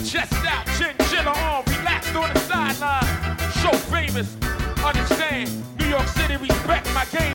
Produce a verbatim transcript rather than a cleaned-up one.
chest out, chinchilla on, relaxed on the sideline. So famous, understand, New York City respect my game.